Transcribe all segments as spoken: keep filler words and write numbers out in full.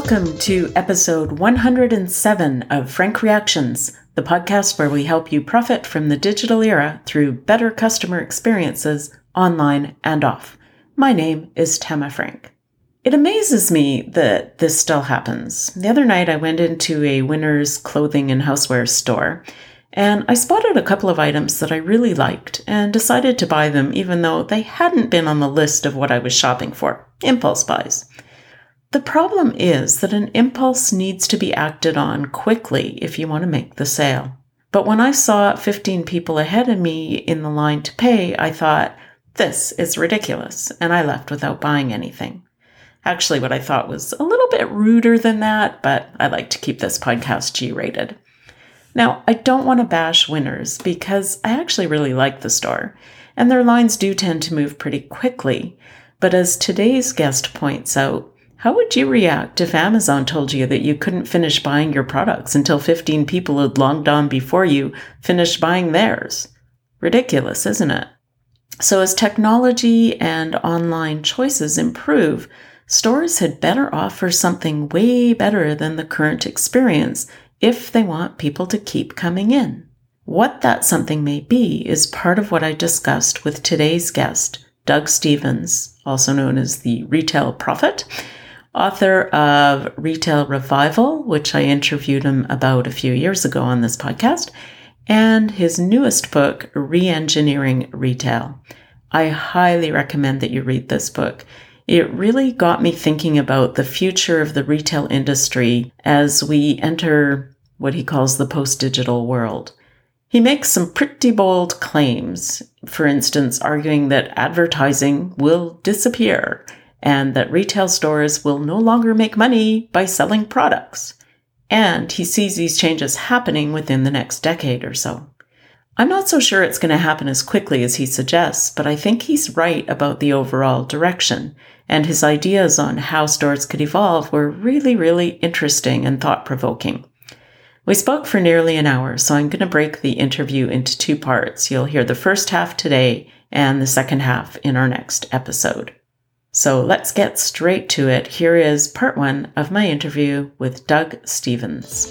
Welcome to episode one hundred seven of Frank Reactions, the podcast where we help you profit from the digital era through better customer experiences online and off. My name is Tama Frank. It amazes me that this still happens. The other night I went into a Winners clothing and houseware store, and I spotted a couple of items that I really liked and decided to buy them even though they hadn't been on the list of what I was shopping for. Impulse buys. The problem is that an impulse needs to be acted on quickly if you want to make the sale. But when I saw fifteen people ahead of me in the line to pay, I thought, this is ridiculous, and I left without buying anything. Actually, what I thought was a little bit ruder than that, but I like to keep this podcast G-rated. Now, I don't want to bash Winners because I actually really like the store, and their lines do tend to move pretty quickly. But as today's guest points out, how would you react if Amazon told you that you couldn't finish buying your products until fifteen people had logged on before you finished buying theirs? Ridiculous, isn't it? So as technology and online choices improve, stores had better offer something way better than the current experience if they want people to keep coming in. What that something may be is part of what I discussed with today's guest, Doug Stephens, also known as the Retail Prophet, author of Retail Revival, which I interviewed him about a few years ago on this podcast, and his newest book, Reengineering Retail. I highly recommend that you read this book. It really got me thinking about the future of the retail industry as we enter what he calls the post-digital world. He makes some pretty bold claims, for instance, arguing that advertising will disappear and that retail stores will no longer make money by selling products. And he sees these changes happening within the next decade or so. I'm not so sure it's going to happen as quickly as he suggests, but I think he's right about the overall direction, and his ideas on how stores could evolve were really, really interesting and thought-provoking. We spoke for nearly an hour, so I'm going to break the interview into two parts. You'll hear the first half today and the second half in our next episode. So let's get straight to it. Here is part one of my interview with Doug Stephens.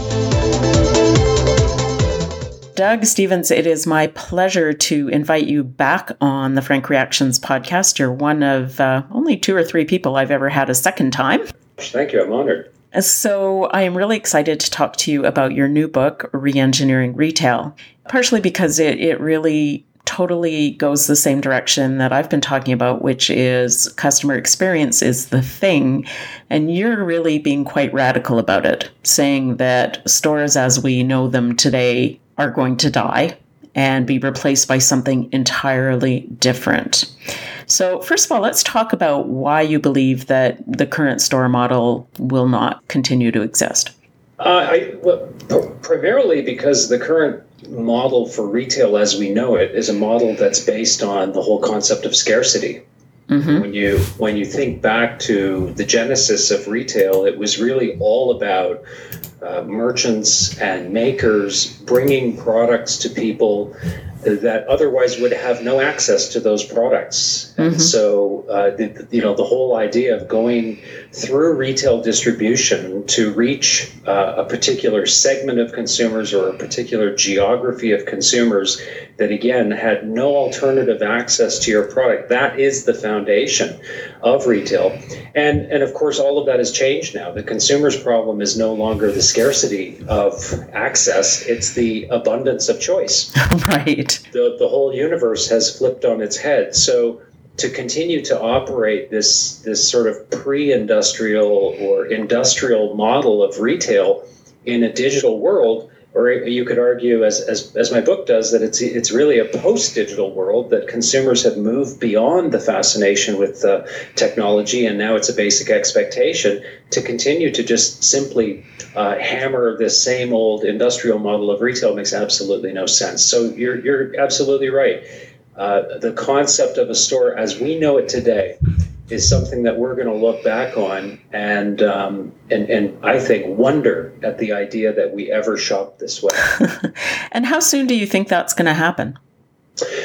Doug Stephens, it is my pleasure to invite you back on the Frank Reactions podcast. You're one of uh, only two or three people I've ever had a second time. Thank you. I'm honored. So I am really excited to talk to you about your new book, Reengineering Retail, partially because it, it really totally goes the same direction that I've been talking about, which is customer experience is the thing. And you're really being quite radical about it, saying that stores as we know them today are going to die and be replaced by something entirely different. So first of all, let's talk about why you believe that the current store model will not continue to exist. Uh, I, well, pr- primarily because the current model for retail as we know it is a model that's based on the whole concept of scarcity. Mm-hmm. When you when you think back to the genesis of retail, it was really all about uh, merchants and makers bringing products to people that otherwise would have no access to those products. Mm-hmm. And so, uh, the, you know, the whole idea of going through retail distribution to reach uh, a particular segment of consumers or a particular geography of consumers that, again, had no alternative access to your product, that is the foundation of retail. And, and of course, all of that has changed now. The consumer's problem is no longer the scarcity of access, it's the abundance of choice. Right. The, the whole universe has flipped on its head. So to continue to operate this this sort of pre-industrial or industrial model of retail in a digital world, or you could argue, as as, as my book does, that it's it's really a post-digital world, that consumers have moved beyond the fascination with uh, technology, and now it's a basic expectation to continue to just simply uh, hammer this same old industrial model of retail makes absolutely no sense. So you're you're absolutely right. Uh, the concept of a store as we know it today is something that we're going to look back on and um, and and I think wonder at the idea that we ever shopped this way. And how soon do you think that's going to happen?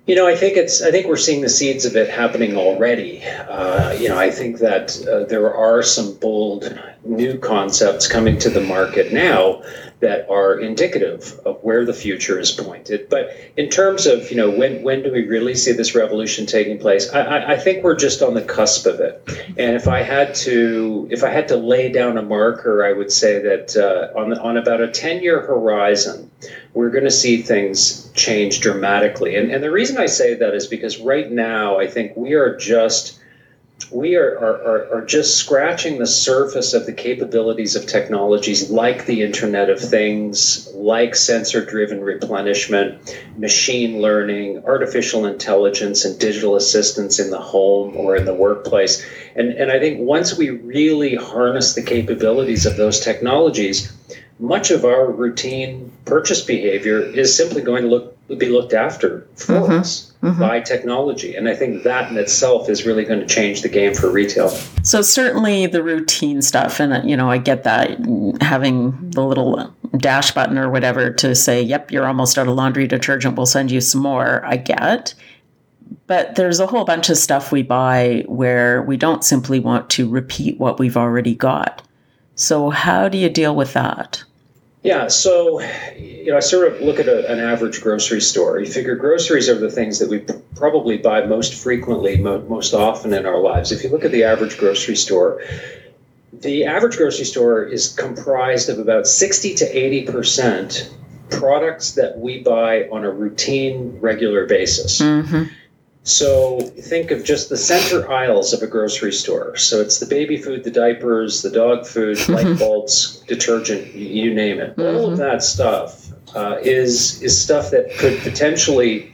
You know, I think it's. I think we're seeing the seeds of it happening already. Uh, you know, I think that uh, there are some bold new concepts coming to the market now that are indicative of where the future is pointed. But in terms of, you know, when when do we really see this revolution taking place? I, I, I think we're just on the cusp of it. And if I had to, if I had to lay down a marker, I would say that uh, on on about a ten-year horizon, we're going to see things change dramatically. And and the reason I say that is because right now I think we are just we are, are, are just scratching the surface of the capabilities of technologies like the Internet of Things, like sensor-driven replenishment, machine learning, artificial intelligence, and digital assistants in the home or in the workplace. And, and I think once we really harness the capabilities of those technologies, much of our routine purchase behavior is simply going to look be looked after for mm-hmm. us mm-hmm. by technology. And I think that in itself is really going to change the game for retail. So certainly the routine stuff, and you know, I get that, having the little dash button or whatever to say, yep, you're almost out of laundry detergent, we'll send you some more, I get. But there's a whole bunch of stuff we buy where we don't simply want to repeat what we've already got. So how do you deal with that? Yeah, so you know, I sort of look at a, an average grocery store. You figure groceries are the things that we p- probably buy most frequently, mo- most often in our lives. If you look at the average grocery store, the average grocery store is comprised of about sixty to eighty percent products that we buy on a routine, regular basis. Mm-hmm. So think of just the center aisles of a grocery store. So it's the baby food, the diapers, the dog food, light bulbs, detergent, you name it. Mm-hmm. All of that stuff uh, is is stuff that could potentially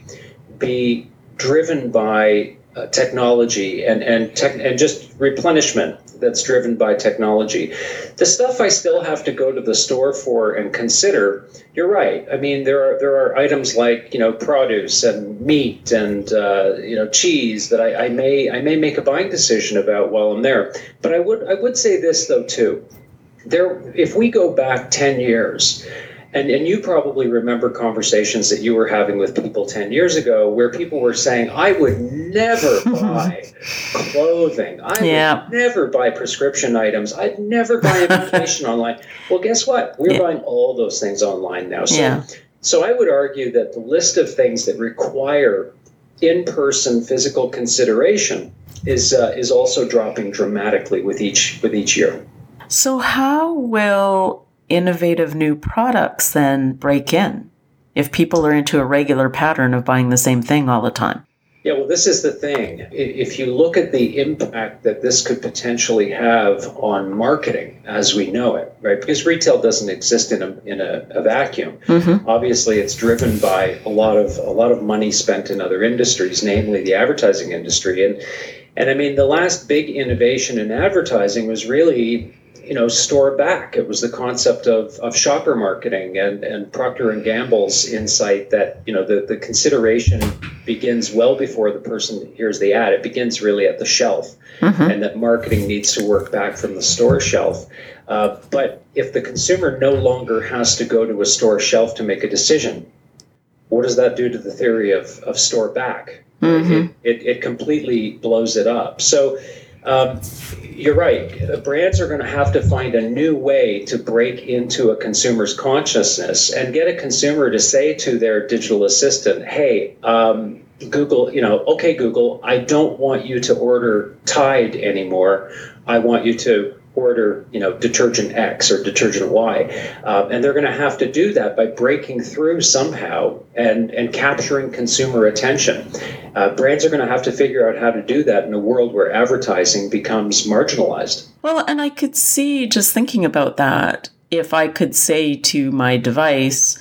be driven by uh, technology and and tech, and just replenishment that's driven by technology. The stuff I still have to go to the store for and consider, you're right. I mean, there are there are items like, you know, produce and meat and uh, you know, cheese that I, I may I may make a buying decision about while I'm there. But I would I would say this though too. There, if we go back ten years, and, and you probably remember conversations that you were having with people ten years ago where people were saying, I would never buy clothing. I yeah. would never buy prescription items. I'd never buy a vacation online. Well, guess what? We're yeah. buying all those things online now. So, yeah. so I would argue that the list of things that require in-person physical consideration is uh, is also dropping dramatically with each with each year. So how will innovative new products then break in if people are into a regular pattern of buying the same thing all the time? Yeah, well, this is the thing. If you look at the impact that this could potentially have on marketing as we know it, right? Because retail doesn't exist in a in a, a vacuum. Mm-hmm. Obviously, it's driven by a lot of a lot of money spent in other industries, namely the advertising industry. And and I mean, the last big innovation in advertising was really, you know, store back. It was the concept of, of shopper marketing and, and Procter and Gamble's insight that, you know, the, the consideration begins well before the person hears the ad. It begins really at the shelf, mm-hmm. and that marketing needs to work back from the store shelf. Uh, but if the consumer no longer has to go to a store shelf to make a decision, what does that do to the theory of, of store back? Mm-hmm. It, it, it completely blows it up. So, Um, you're right. Brands are going to have to find a new way to break into a consumer's consciousness and get a consumer to say to their digital assistant, hey, um, Google, you know, okay, Google, I don't want you to order Tide anymore. I want you to order, you know, detergent X or detergent Y. Uh, and they're going to have to do that by breaking through somehow and, and capturing consumer attention. Uh, brands are going to have to figure out how to do that in a world where advertising becomes marginalized. Well, and I could see, just thinking about that, if I could say to my device,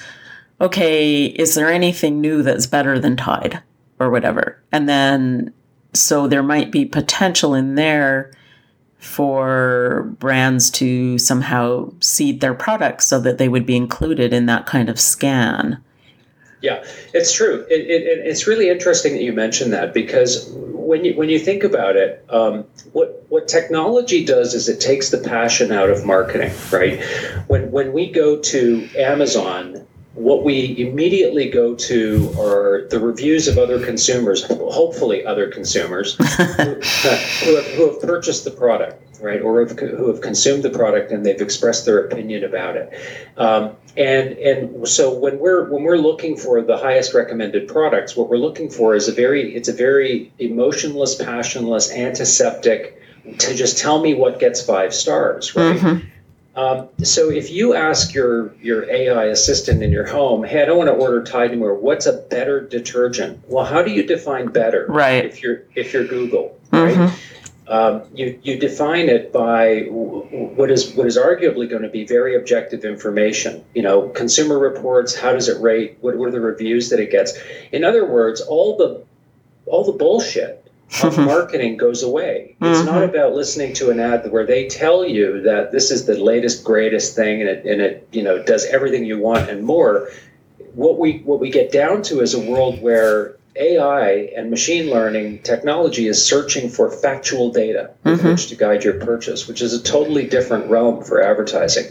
okay, is there anything new that's better than Tide or whatever? And then, so there might be potential in there for brands to somehow seed their products so that they would be included in that kind of scan. Yeah, it's true. It, it, it's really interesting that you mentioned that, because when you when you think about it, um, what what technology does is it takes the passion out of marketing, right? When when we go to Amazon, what we immediately go to are the reviews of other consumers, hopefully other consumers, who, uh, who, have, who have purchased the product, right, or have, who have consumed the product and they've expressed their opinion about it. Um, and and so when we're when we're looking for the highest recommended products, what we're looking for is a very it's a very emotionless, passionless, antiseptic. To just tell me what gets five stars, right? Mm-hmm. Um, so if you ask your your A I assistant in your home, hey, I don't want to order Tide anymore. What's a better detergent? Well, how do you define better? Right. If you're if you're Google, mm-hmm. right? Um, you you define it by what is what is arguably going to be very objective information. You know, consumer reports. How does it rate? What, what are the reviews that it gets? In other words, all the all the bullshit of marketing goes away. It's mm-hmm. not about listening to an ad where they tell you that this is the latest, greatest thing, and it and it you know does everything you want and more. What we what we get down to is a world where A I and machine learning technology is searching for factual data with mm-hmm. which to guide your purchase, which is a totally different realm for advertising.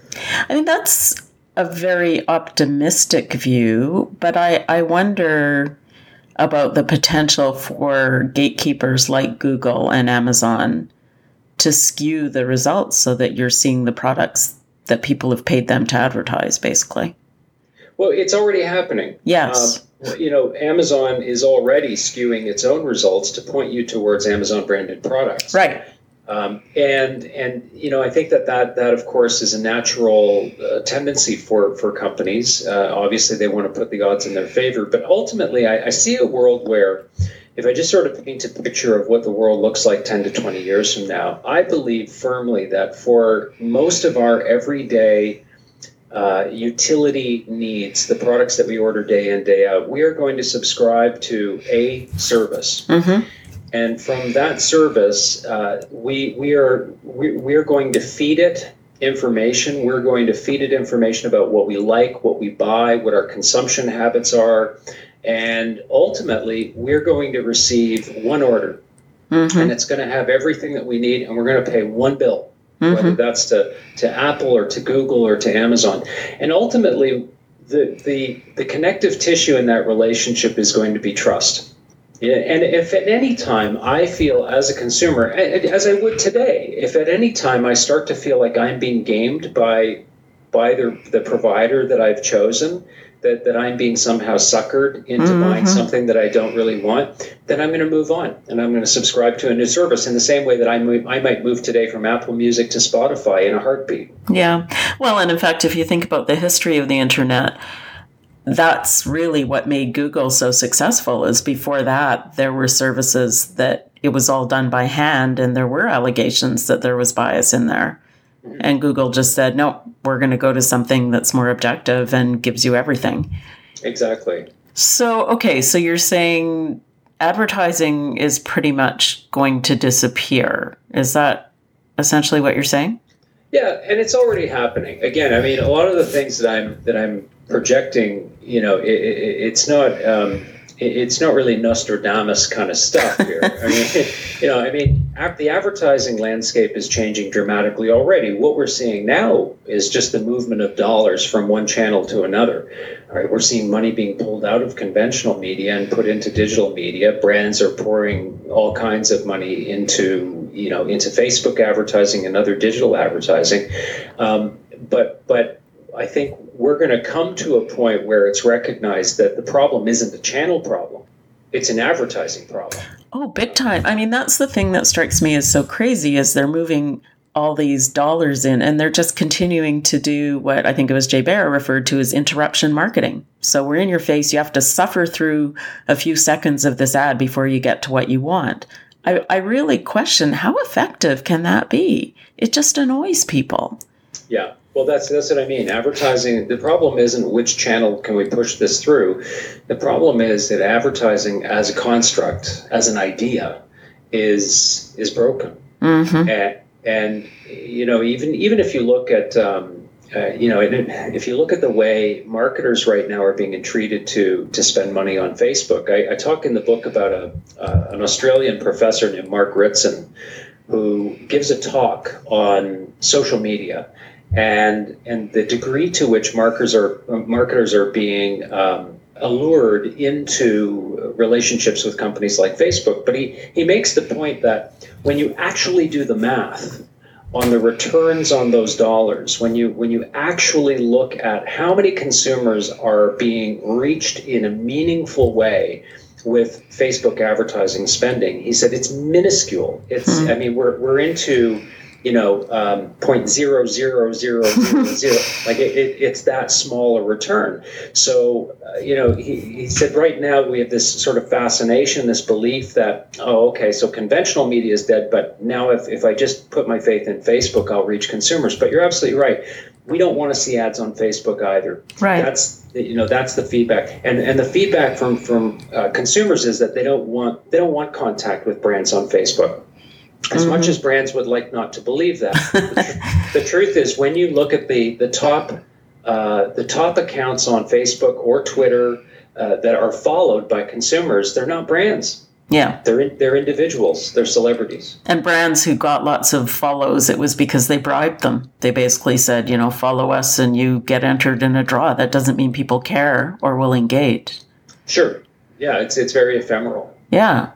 I mean, that's a very optimistic view, but I, I wonder about the potential for gatekeepers like Google and Amazon to skew the results so that you're seeing the products that people have paid them to advertise, basically. Well, it's already happening. Yes. Um, you know, Amazon is already skewing its own results to point you towards Amazon branded products. Right. Um, and, and you know, I think that that, that of course, is a natural uh, tendency for, for companies. Uh, obviously, they want to put the odds in their favor. But ultimately, I, I see a world where, if I just sort of paint a picture of what the world looks like ten to twenty years from now, I believe firmly that for most of our everyday uh, utility needs, the products that we order day in, day out, we are going to subscribe to a service. Mm-hmm. And from that service, uh, we we are we, we are going to feed it information. We're going to feed it information about what we like, what we buy, what our consumption habits are, and ultimately, we're going to receive one order, mm-hmm. and it's going to have everything that we need, and we're going to pay one bill, mm-hmm. whether that's to to Apple or to Google or to Amazon, and ultimately, the the the connective tissue in that relationship is going to be trust. Yeah, and if at any time I feel as a consumer, as I would today, if at any time I start to feel like I'm being gamed by by the, the provider that I've chosen, that, that I'm being somehow suckered into mm-hmm. buying something that I don't really want, then I'm going to move on and I'm going to subscribe to a new service in the same way that I, move, I might move today from Apple Music to Spotify in a heartbeat. Yeah. Well, and in fact, if you think about the history of the internet, that's really what made Google so successful. Is before that, there were services that it was all done by hand, and there were allegations that there was bias in there. Mm-hmm. And Google just said, no, we're going to go to something that's more objective and gives you everything. Exactly. So, okay, so you're saying advertising is pretty much going to disappear. Is that essentially what you're saying? Yeah, and it's already happening. Again, I mean, a lot of the things that I'm that I'm projecting, you know, it, it, it's not um, it, it's not really Nostradamus kind of stuff here. I mean, you know, I mean, the advertising landscape is changing dramatically already. What we're seeing now is just the movement of dollars from one channel to another. All right, we're seeing money being pulled out of conventional media and put into digital media. Brands are pouring all kinds of money into, you know, into Facebook advertising and other digital advertising. Um, but but I think we're going to come to a point where it's recognized that the problem isn't a channel problem. It's an advertising problem. Oh, big time. I mean, that's the thing that strikes me as so crazy is they're moving all these dollars in and they're just continuing to do what I think it was Jay Baer referred to as interruption marketing. So we're in your face. You have to suffer through a few seconds of this ad before you get to what you want. I, I really question how effective can that be? It just annoys people. Yeah. Well, that's that's what I mean. Advertising, the problem isn't which channel can we push this through. The problem is that advertising as a construct, as an idea, is is broken. Mm-hmm. And, and you know, even even if you look at um, uh, you know, if you look at the way marketers right now are being entreated to to spend money on Facebook, I, I talk in the book about a uh, an Australian professor named Mark Ritson, who gives a talk on social media. and and the degree to which marketers are marketers are being um, allured into relationships with companies like Facebook. But he he makes the point that when you actually do the math on the returns on those dollars, when you when you actually look at how many consumers are being reached in a meaningful way with Facebook advertising spending, he said it's minuscule. It's hmm. I mean we're we're into you know um, point zero zero zero zero zero like it, it, it's that small a return. So uh, you know he, he said right now we have this sort of fascination, this belief that oh okay so conventional media is dead, but now if, if I just put my faith in Facebook I'll reach consumers. But you're absolutely right. We don't want to see ads on Facebook either. Right. That's you know that's the feedback, and and the feedback from from uh, consumers is that they don't want they don't want contact with brands on Facebook. As mm-hmm. much as brands would like not to believe that, the, tr- the truth is when you look at the the top uh, the top accounts on Facebook or Twitter uh, that are followed by consumers, they're not brands. Yeah, they're in, they're individuals. They're celebrities. And brands who got lots of follows, it was because they bribed them. They basically said, you know, follow us and you get entered in a draw. That doesn't mean people care or will engage. Sure. Yeah, it's it's very ephemeral. Yeah.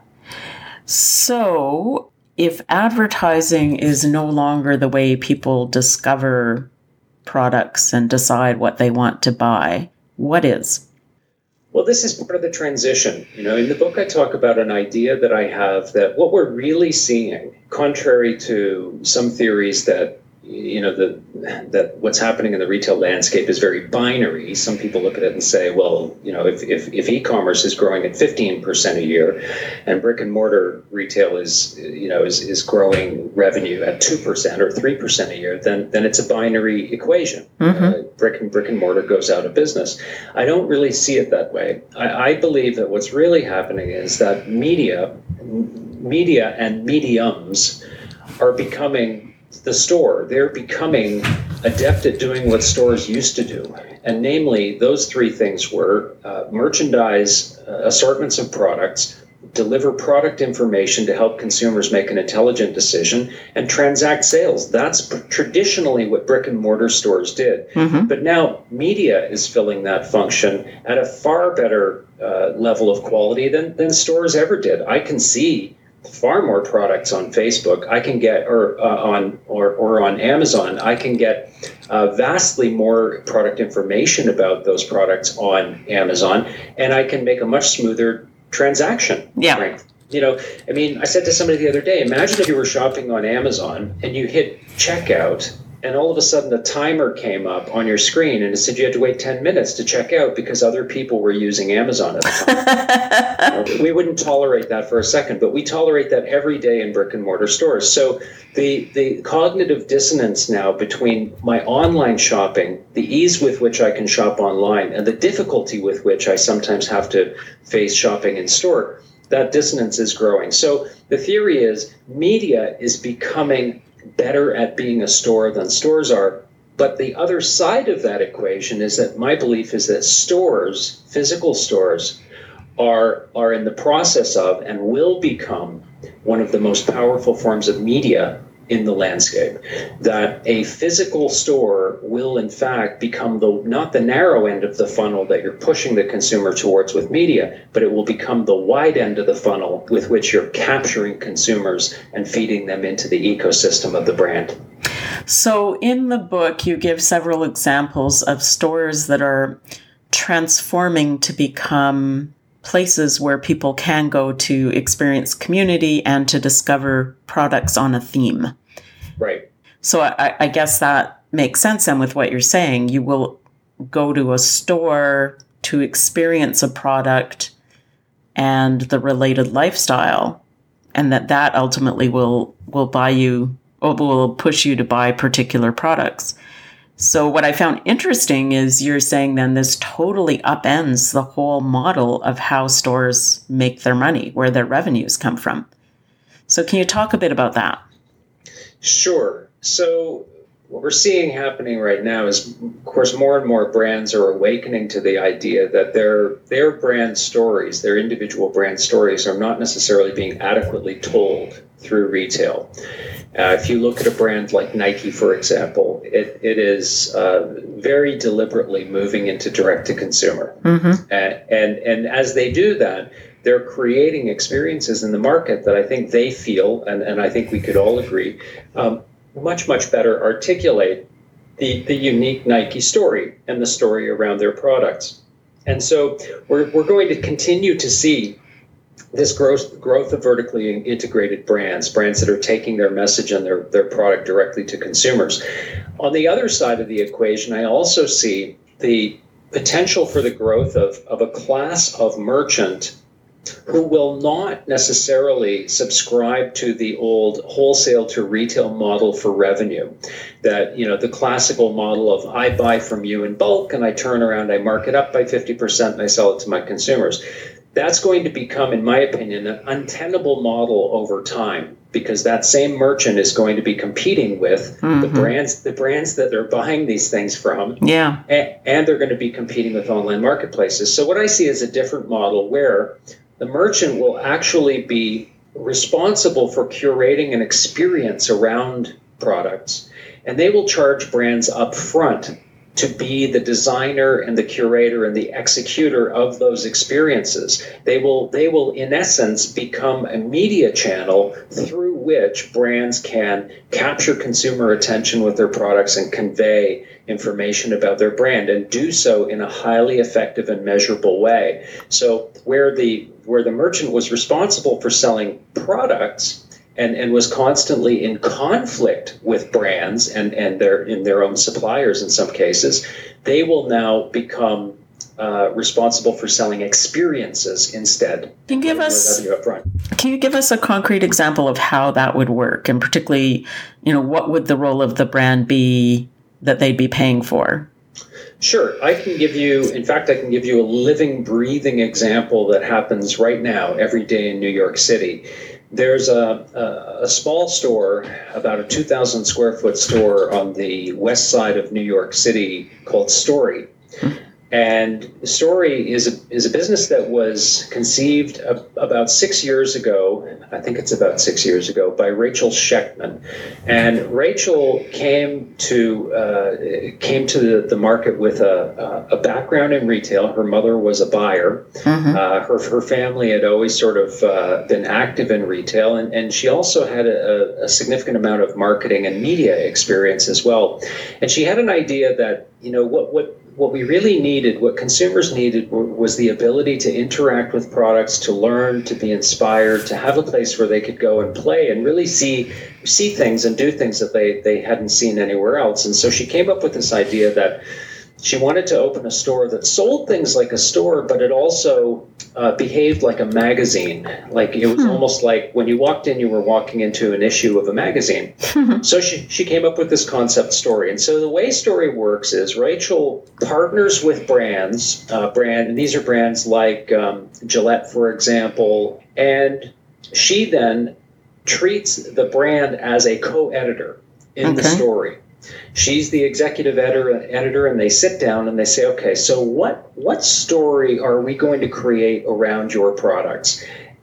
So if advertising is no longer the way people discover products and decide what they want to buy, what is? Well, this is part of the transition. You know, in the book, I talk about an idea that I have that what we're really seeing, contrary to some theories that, you know, the, that what's happening in the retail landscape is very binary. Some people look at it and say, well, you know, if, if, if e-commerce is growing at fifteen percent a year and brick and mortar retail is, you know, is, is growing revenue at two percent or three percent a year, then, then it's a binary equation. Mm-hmm. Uh, brick and brick and mortar goes out of business. I don't really see it that way. I, I believe that what's really happening is that media, media and mediums are becoming the store. They're becoming adept at doing what stores used to do. And namely, those three things were uh, merchandise, uh, assortments of products, deliver product information to help consumers make an intelligent decision, and transact sales. That's traditionally what brick and mortar stores did. Mm-hmm. But now media is filling that function at a far better uh, level of quality than, than stores ever did. I can see far more products on Facebook I can get, or uh, on or, or on Amazon. I can get uh, vastly more product information about those products on Amazon, and I can make a much smoother transaction. Yeah. Right? You know, I mean, I said to somebody the other day, imagine if you were shopping on Amazon and you hit checkout, and all of a sudden a timer came up on your screen and it said you had to wait ten minutes to check out because other people were using Amazon at the time. We wouldn't tolerate that for a second, but we tolerate that every day in brick and mortar stores. So the, the cognitive dissonance now between my online shopping, the ease with which I can shop online, and the difficulty with which I sometimes have to face shopping in store, that dissonance is growing. So the theory is media is becoming better at being a store than stores are. But the other side of that equation is that my belief is that stores, physical stores, are are in the process of and will become one of the most powerful forms of media in the landscape. That a physical store will in fact become the not the narrow end of the funnel that you're pushing the consumer towards with media, but it will become the wide end of the funnel with which you're capturing consumers and feeding them into the ecosystem of the brand. So in the book, you give several examples of stores that are transforming to become places where people can go to experience community and to discover products on a theme. Right. So I, I guess that makes sense. And with what you're saying, you will go to a store to experience a product and the related lifestyle, and that that ultimately will will buy you or will push you to buy particular products. So what I found interesting is you're saying then this totally upends the whole model of how stores make their money, where their revenues come from. So can you talk a bit about that? Sure. So what we're seeing happening right now is, of course, more and more brands are awakening to the idea that their their brand stories, their individual brand stories, are not necessarily being adequately told through retail. Uh, if you look at a brand like Nike, for example, it, it is uh, very deliberately moving into direct-to-consumer. Mm-hmm. Uh, and, and as they do that, they're creating experiences in the market that I think they feel, and, and I think we could all agree, um, much, much better articulate the, the unique Nike story and the story around their products. And so we're, we're going to continue to see this growth growth of vertically integrated brands, brands that are taking their message and their, their product directly to consumers. On the other side of the equation, I also see the potential for the growth of, of a class of merchant who will not necessarily subscribe to the old wholesale to retail model for revenue. That, you know, the classical model of I buy from you in bulk and I turn around, I mark it up by fifty percent and I sell it to my consumers. That's going to become, in my opinion, an untenable model over time, because that same merchant is going to be competing with mm-hmm. the brands, the brands that they're buying these things from. Yeah. And, and they're going to be competing with online marketplaces. So what I see is a different model where the merchant will actually be responsible for curating an experience around products, and they will charge brands up front to be the designer and the curator and the executor of those experiences. They will, they will in essence, become a media channel through which brands can capture consumer attention with their products and convey information about their brand, and do so in a highly effective and measurable way. So where the where the merchant was responsible for selling products and, and was constantly in conflict with brands and, and their in their own suppliers in some cases, they will now become uh, responsible for selling experiences instead. Can you give us Can you give us a concrete example of how that would work, and particularly, you know, what would the role of the brand be that they'd be paying for? Sure. I can give you, in fact, I can give you a living, breathing example that happens right now every day in New York City. There's a, a, a small store, about a two thousand square foot store on the west side of New York City called Story. Mm-hmm. And Story is a, is a business that was conceived a, about six years ago, I think it's about six years ago, by Rachel Shechtman. And Rachel came to uh, came to the, the market with a, a background in retail. Her mother was a buyer. Mm-hmm. Uh, her, her family had always sort of uh, been active in retail, and, and she also had a, a significant amount of marketing and media experience as well. And she had an idea that, you know, what what What we really needed, what consumers needed, was the ability to interact with products, to learn, to be inspired, to have a place where they could go and play and really see see things and do things that they, they hadn't seen anywhere else. And so she came up with this idea that she wanted to open a store that sold things like a store, but it also uh, behaved like a magazine. Like it was hmm. almost like when you walked in, you were walking into an issue of a magazine. So she, she came up with this concept Story. And so the way Story works is Rachel partners with brands, uh, brand, and these are brands like um, Gillette, for example, and she then treats the brand as a co-editor in okay. the story. She's the executive editor, editor, and they sit down and they say, okay, so what what story are we going to create around your products?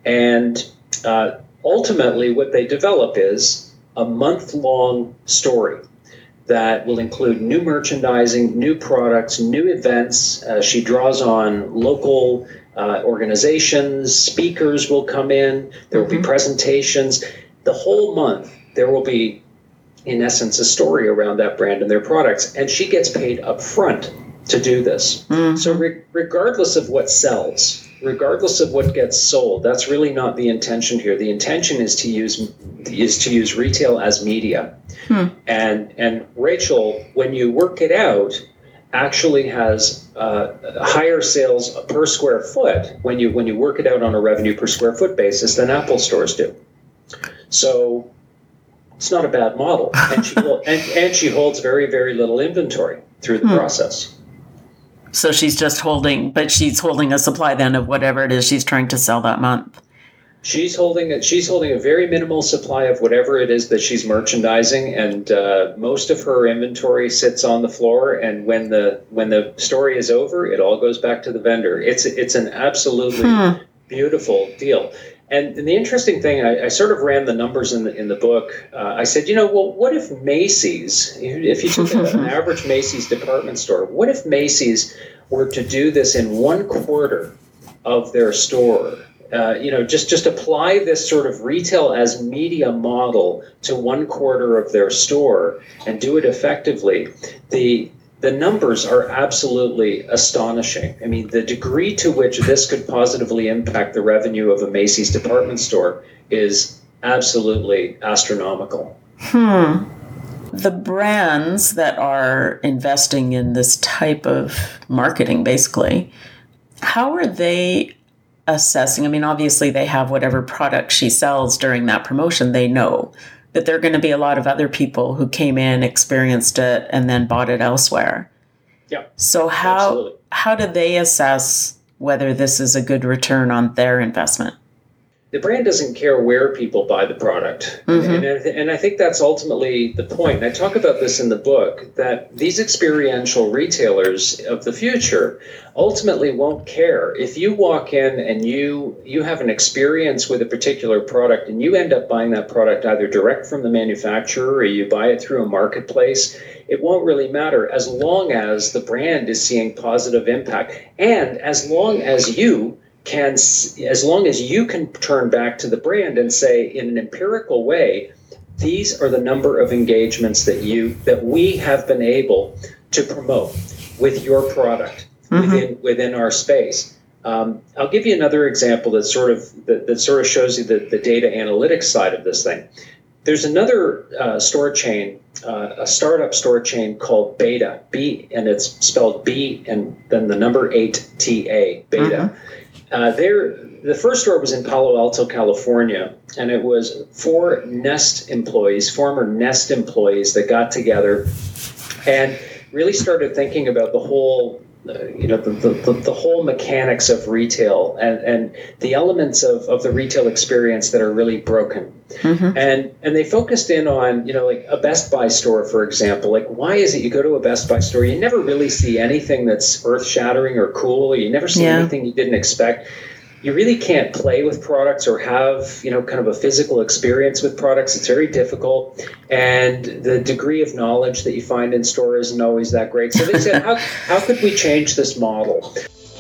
And uh, ultimately what they develop is a month-long story that will include new merchandising, new products, new events. Uh, she draws on local uh, organizations, speakers will come in, there will mm-hmm. be presentations. The whole month there will be, in essence, a story around that brand and their products, and she gets paid up front to do this. Mm-hmm. So re- regardless of what sells, regardless of what gets sold, that's really not the intention here. The intention is to use is to use retail as media. Hmm. And and Rachel, when you work it out, actually has uh, higher sales per square foot when you when you work it out on a revenue per square foot basis than Apple stores do. So it's not a bad model, and she and, and she holds very, very little inventory through the hmm. process. So she's just holding, but she's holding a supply then of whatever it is she's trying to sell that month. She's holding it. She's holding a very minimal supply of whatever it is that she's merchandising, and uh, most of her inventory sits on the floor. And when the when the story is over, it all goes back to the vendor. It's it's an absolutely hmm. beautiful deal. And, and the interesting thing, I, I sort of ran the numbers in the in the book. Uh, I said, you know, well, what if Macy's, if you took an average Macy's department store, what if Macy's were to do this in one quarter of their store? Uh, you know, just, just apply this sort of retail as media model to one quarter of their store and do it effectively. The the numbers are absolutely astonishing. I mean, the degree to which this could positively impact the revenue of a Macy's department store is absolutely astronomical. Hmm. The brands that are investing in this type of marketing, basically, how are they assessing? I mean, obviously they have whatever product she sells during that promotion, they know that there are going to be a lot of other people who came in, experienced it, and then bought it elsewhere. Yeah. So how absolutely. how do they assess whether this is a good return on their investment? The brand doesn't care where people buy the product. Mm-hmm. And, and, and I think that's ultimately the point. And I talk about this in the book, that these experiential retailers of the future ultimately won't care. If you walk in and you you have an experience with a particular product and you end up buying that product either direct from the manufacturer or you buy it through a marketplace, it won't really matter as long as the brand is seeing positive impact. And as long as you can, as long as you can turn back to the brand and say in an empirical way, these are the number of engagements that you that we have been able to promote with your product mm-hmm. within within our space. Um, I'll give you another example that sort of that, that sort of shows you the, the data analytics side of this thing. There's another uh, store chain, uh, a startup store chain called Beta, B, and it's spelled B and then the number eight T A, Beta. Mm-hmm. Uh, there, the first store was in Palo Alto, California, and it was four Nest employees, former Nest employees, that got together and really started thinking about the whole, uh, you know, the, the, the whole mechanics of retail and, and the elements of, of the retail experience that are really broken. Mm-hmm. And and they focused in on, you know, like a Best Buy store, for example. Like, why is it you go to a Best Buy store, you never really see anything that's earth-shattering or cool, or you never see yeah. anything you didn't expect. You really can't play with products or have, you know, kind of a physical experience with products. It's very difficult. And the degree of knowledge that you find in store isn't always that great. So they said, how, how could we change this model?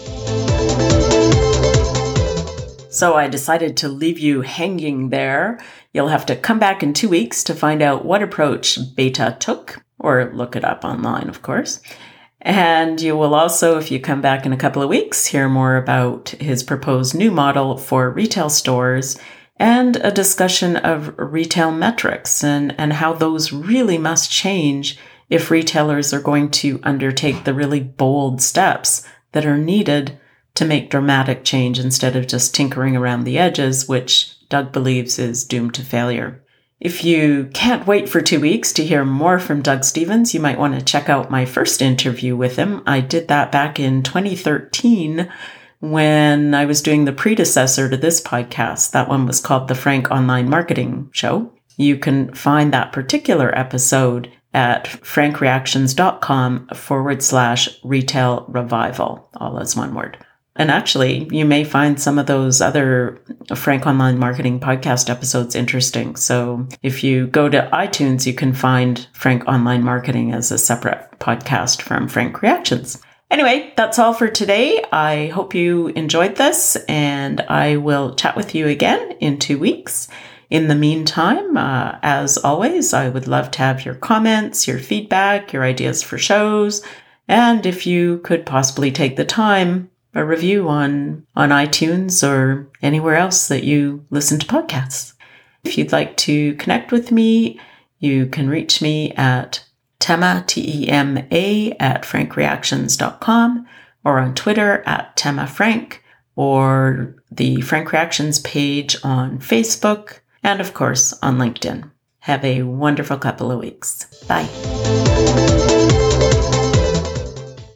So I decided to leave you hanging there. You'll have to come back in two weeks to find out what approach Beta took, or look it up online, of course. And you will also, if you come back in a couple of weeks, hear more about his proposed new model for retail stores and a discussion of retail metrics and, and how those really must change if retailers are going to undertake the really bold steps that are needed to make dramatic change instead of just tinkering around the edges, which Doug believes is doomed to failure. If you can't wait for two weeks to hear more from Doug Stephens, you might want to check out my first interview with him. I did that back in twenty thirteen when I was doing the predecessor to this podcast. That one was called The Frank Online Marketing Show. You can find that particular episode at frankreactions.com forward slash retail revival, all as one word. And actually, you may find some of those other Frank Online Marketing podcast episodes interesting. So if you go to iTunes, you can find Frank Online Marketing as a separate podcast from Frank Reactions. Anyway, that's all for today. I hope you enjoyed this, and I will chat with you again in two weeks. In the meantime, uh, as always, I would love to have your comments, your feedback, your ideas for shows, and if you could possibly take the time, a review on, on iTunes or anywhere else that you listen to podcasts. If you'd like to connect with me, you can reach me at Tema, T E M A, at frankreactions dot com, or on Twitter at TemaFrank, or the Frank Reactions page on Facebook, and of course on LinkedIn. Have a wonderful couple of weeks. Bye.